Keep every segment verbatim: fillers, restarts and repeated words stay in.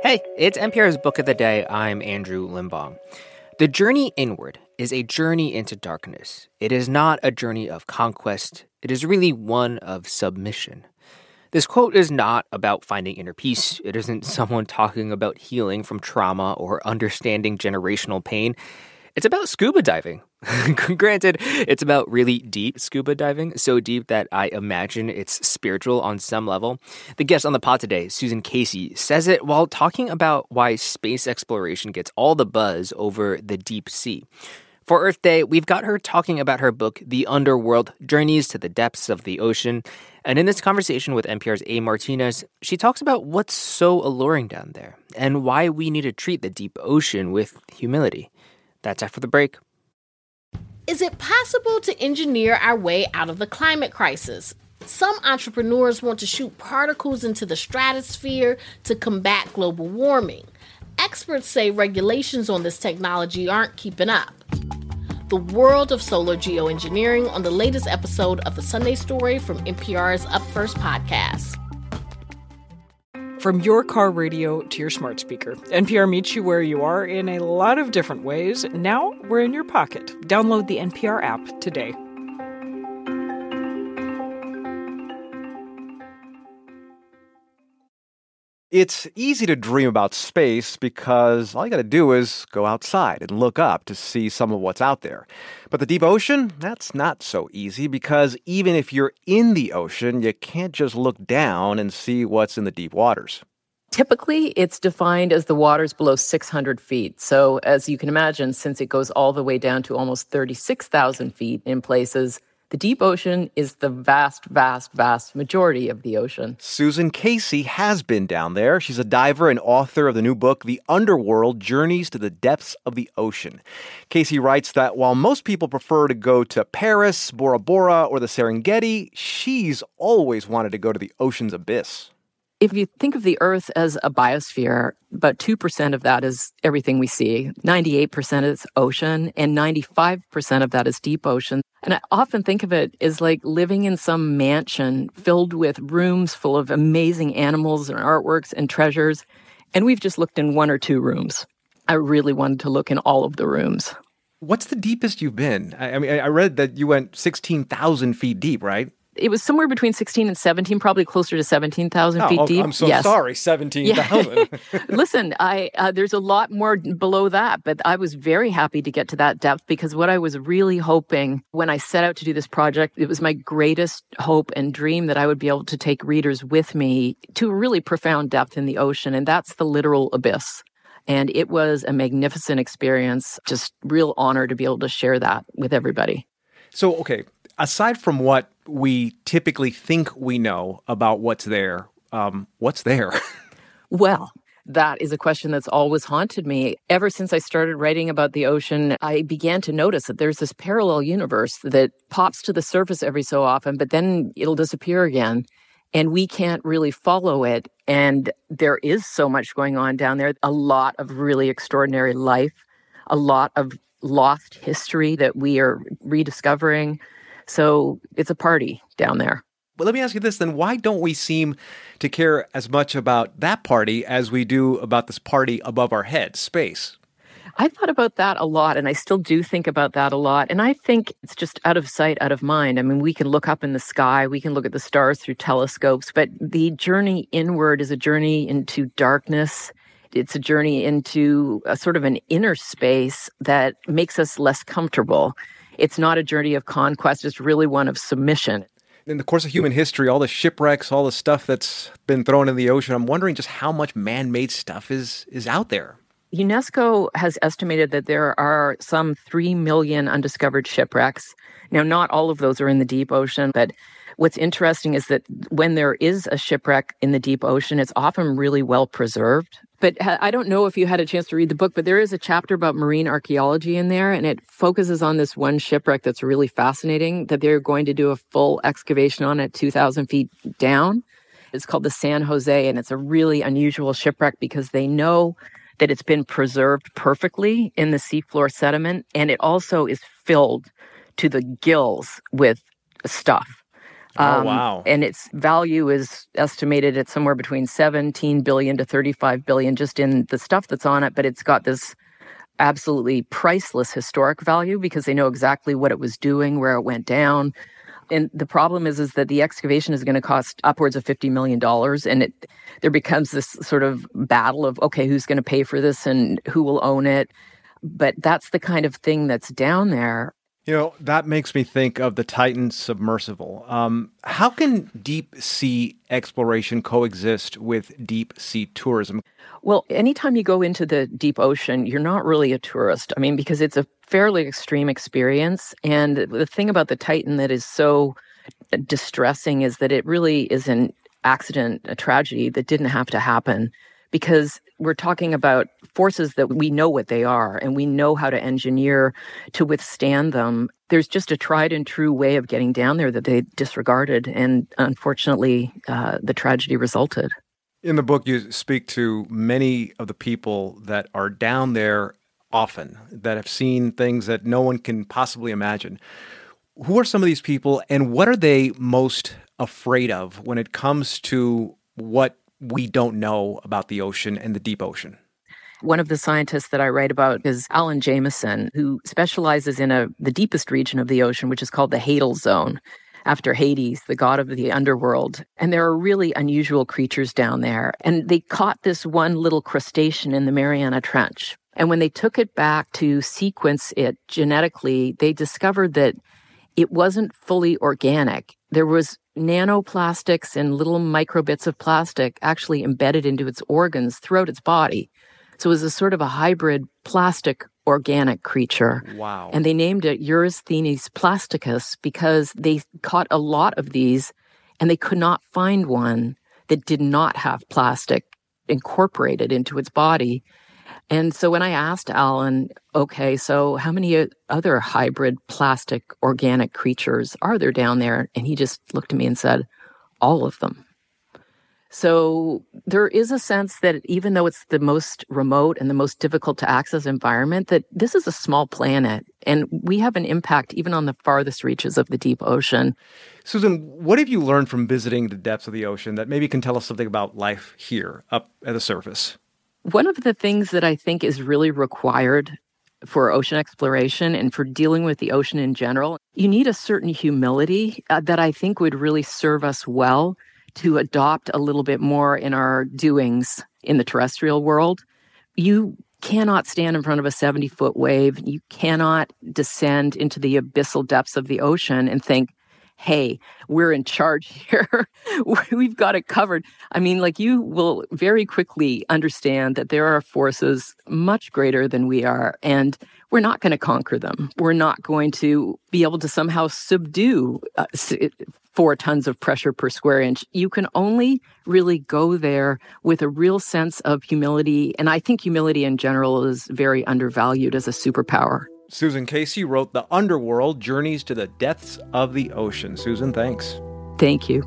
Hey, it's N P R's Book of the Day. I'm Andrew Limbong. The journey inward is a journey into darkness. It is not a journey of conquest. It is really one of submission. This quote is not about finding inner peace. It isn't someone talking about healing from trauma or understanding generational pain. It's about scuba diving. Granted, it's about really deep scuba diving, so deep that I imagine it's spiritual on some level. The guest on the pod today, Susan Casey, says it while talking about why space exploration gets all the buzz over the deep sea. For Earth Day, we've got her talking about her book, The Underworld, Journeys to the Depths of the Ocean. And in this conversation with N P R's A. Martinez, she talks about what's so alluring down there and why we need to treat the deep ocean with humility. That's after the break. Is it possible to engineer our way out of the climate crisis? Some entrepreneurs want to shoot particles into the stratosphere to combat global warming. Experts say regulations on this technology aren't keeping up. The world of solar geoengineering on the latest episode of The Sunday Story from N P R's Up First podcast. From your car radio to your smart speaker, N P R meets you where you are in a lot of different ways. Now we're in your pocket. Download the N P R app today. It's easy to dream about space because all you got to do is go outside and look up to see some of what's out there. But the deep ocean, that's not so easy because even if you're in the ocean, you can't just look down and see what's in the deep waters. Typically, it's defined as the waters below six hundred feet. So as you can imagine, since it goes all the way down to almost thirty-six thousand feet in places, the deep ocean is the vast, vast, vast majority of the ocean. Susan Casey has been down there. She's a diver and author of the new book, The Underworld, Journeys to the Depths of the Ocean. Casey writes that while most people prefer to go to Paris, Bora Bora, or the Serengeti, she's always wanted to go to the ocean's abyss. If you think of the Earth as a biosphere, about two percent of that is everything we see. ninety-eight percent is ocean, and ninety-five percent of that is deep ocean. And I often think of it as like living in some mansion filled with rooms full of amazing animals and artworks and treasures. And we've just looked in one or two rooms. I really wanted to look in all of the rooms. What's the deepest you've been? I, I mean, I read that you went sixteen thousand feet deep, right? It was somewhere between sixteen and seventeen, probably closer to seventeen thousand oh, feet oh, deep. I'm so yes. sorry, seventeen thousand. Yeah. Listen, I uh, there's a lot more below that, but I was very happy to get to that depth because what I was really hoping when I set out to do this project, it was my greatest hope and dream that I would be able to take readers with me to a really profound depth in the ocean, and that's the literal abyss. And it was a magnificent experience, just real honor to be able to share that with everybody. So, okay, aside from what we typically think we know about what's there, um, what's there? Well, that is a question that's always haunted me. Ever since I started writing about the ocean, I began to notice that there's this parallel universe that pops to the surface every so often, but then it'll disappear again. And we can't really follow it. And there is so much going on down there, a lot of really extraordinary life, a lot of lost history that we are rediscovering. So it's a party down there. Well, let me ask you this then. Why don't we seem to care as much about that party as we do about this party above our heads, space? I thought about that a lot, and I still do think about that a lot. And I think it's just out of sight, out of mind. I mean, we can look up in the sky, we can look at the stars through telescopes, but the journey inward is a journey into darkness. It's a journey into a sort of an inner space that makes us less comfortable. It's not a journey of conquest. It's really one of submission. In the course of human history, all the shipwrecks, all the stuff that's been thrown in the ocean, I'm wondering just how much man-made stuff is is out there. UNESCO has estimated that there are some three million undiscovered shipwrecks. Now, not all of those are in the deep ocean, but what's interesting is that when there is a shipwreck in the deep ocean, it's often really well preserved. But I don't know if you had a chance to read the book, but there is a chapter about marine archaeology in there, and it focuses on this one shipwreck that's really fascinating, that they're going to do a full excavation on it two thousand feet down. It's called the San Jose, and it's a really unusual shipwreck because they know that it's been preserved perfectly in the seafloor sediment, and it also is filled to the gills with stuff. Um, oh, wow. And its value is estimated at somewhere between seventeen billion dollars to thirty-five billion dollars just in the stuff that's on it. But it's got this absolutely priceless historic value because they know exactly what it was doing, where it went down. And the problem is, is that the excavation is going to cost upwards of fifty million dollars. And it there becomes this sort of battle of, okay, who's going to pay for this and who will own it? But that's the kind of thing that's down there. You know, that makes me think of the Titan submersible. Um, how can deep sea exploration coexist with deep sea tourism? Well, anytime you go into the deep ocean, you're not really a tourist. I mean, because it's a fairly extreme experience. And the thing about the Titan that is so distressing is that it really is an accident, a tragedy that didn't have to happen, because we're talking about forces that we know what they are and we know how to engineer to withstand them. There's just a tried and true way of getting down there that they disregarded. And unfortunately, uh, the tragedy resulted. In the book, you speak to many of the people that are down there often, that have seen things that no one can possibly imagine. Who are some of these people, and what are they most afraid of when it comes to what we don't know about the ocean and the deep ocean? One of the scientists that I write about is Alan Jameson, who specializes in a the deepest region of the ocean, which is called the Hadal Zone, after Hades, the god of the underworld. And there are really unusual creatures down there. And they caught this one little crustacean in the Mariana Trench. And when they took it back to sequence it genetically, they discovered that it wasn't fully organic. There was nanoplastics and little microbits of plastic actually embedded into its organs throughout its body. So it was a sort of a hybrid plastic organic creature. Wow. And they named it Eurysthenes plasticus because they caught a lot of these and they could not find one that did not have plastic incorporated into its body. And so when I asked Alan, okay, so how many other hybrid plastic organic creatures are there down there? And he just looked at me and said, all of them. So there is a sense that even though it's the most remote and the most difficult to access environment, that this is a small planet and we have an impact even on the farthest reaches of the deep ocean. Susan, what have you learned from visiting the depths of the ocean that maybe can tell us something about life here up at the surface? One of the things that I think is really required for ocean exploration and for dealing with the ocean in general, you need a certain humility uh, that I think would really serve us well to adopt a little bit more in our doings in the terrestrial world. You cannot stand in front of a seventy-foot wave. You cannot descend into the abyssal depths of the ocean and think, hey, we're in charge here. We've got it covered. I mean, like, you will very quickly understand that there are forces much greater than we are, and we're not going to conquer them. We're not going to be able to somehow subdue uh, four tons of pressure per square inch. You can only really go there with a real sense of humility. And I think humility in general is very undervalued as a superpower. Susan Casey wrote The Underworld, Journeys to the Depths of the Ocean. Susan, thanks. Thank you.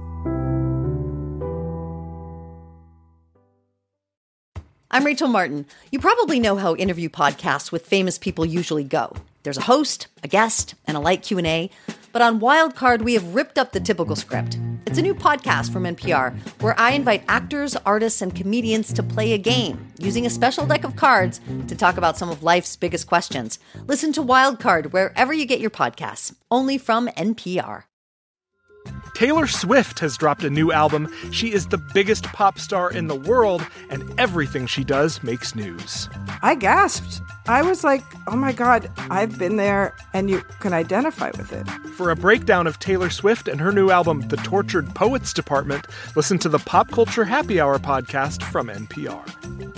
I'm Rachel Martin. You probably know how interview podcasts with famous people usually go. There's a host, a guest, and a light Q and A. But on Wildcard, we have ripped up the typical script. It's a new podcast from N P R where I invite actors, artists, and comedians to play a game using a special deck of cards to talk about some of life's biggest questions. Listen to Wildcard wherever you get your podcasts, only from N P R. Taylor Swift has dropped a new album. She is the biggest pop star in the world, and everything she does makes news. I gasped. I was like, oh my God, I've been there, and you can identify with it. For a breakdown of Taylor Swift and her new album, The Tortured Poets Department, listen to the Pop Culture Happy Hour podcast from N P R.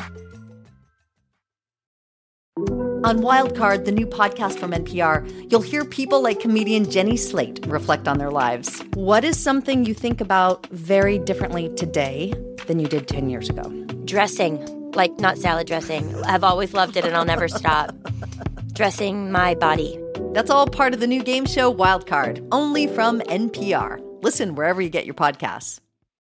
On Wildcard, the new podcast from N P R, you'll hear people like comedian Jenny Slate reflect on their lives. What is something you think about very differently today than you did ten years ago? Dressing. Like, not salad dressing. I've always loved it and I'll never stop. Dressing my body. That's all part of the new game show Wildcard, only from N P R. Listen wherever you get your podcasts.